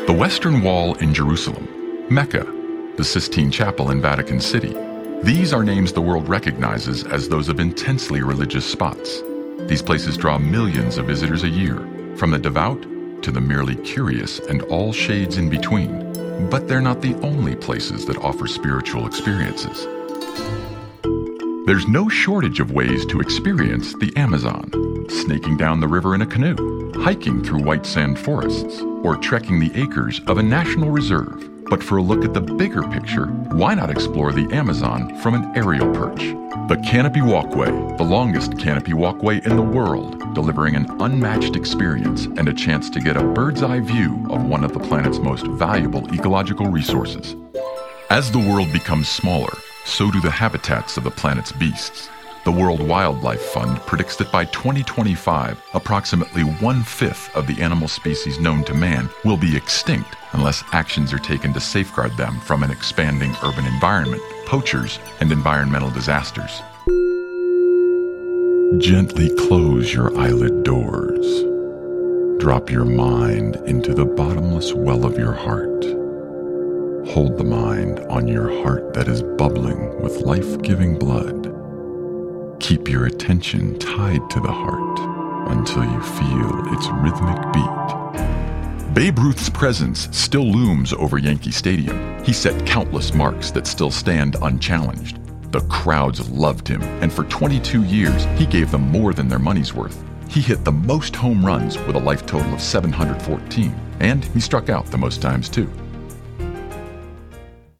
The Western Wall in Jerusalem, Mecca, the Sistine Chapel in Vatican City. These are names the world recognizes as those of intensely religious spots. These places draw millions of visitors a year, from the devout to the merely curious and all shades in between. But they're not the only places that offer spiritual experiences. There's no shortage of ways to experience the Amazon: snaking down the river in a canoe, hiking through white sand forests, or trekking the acres of a national reserve. But for a look at the bigger picture, why not explore the Amazon from an aerial perch? The Canopy Walkway, the longest canopy walkway in the world, delivering an unmatched experience and a chance to get a bird's eye view of one of the planet's most valuable ecological resources. As the world becomes smaller, so do the habitats of the planet's beasts. The World Wildlife Fund predicts that by 2025, approximately 1/5 of the animal species known to man will be extinct unless actions are taken to safeguard them from an expanding urban environment, poachers, and environmental disasters. Gently close your eyelid doors. Drop your mind into the bottomless well of your heart. Hold the mind on your heart that is bubbling with life-giving blood. Keep your attention tied to the heart until you feel its rhythmic beat. Babe Ruth's presence still looms over Yankee Stadium. He set countless marks that still stand unchallenged. The crowds loved him, and for 22 years, he gave them more than their money's worth. He hit the most home runs with a life total of 714, and he struck out the most times too.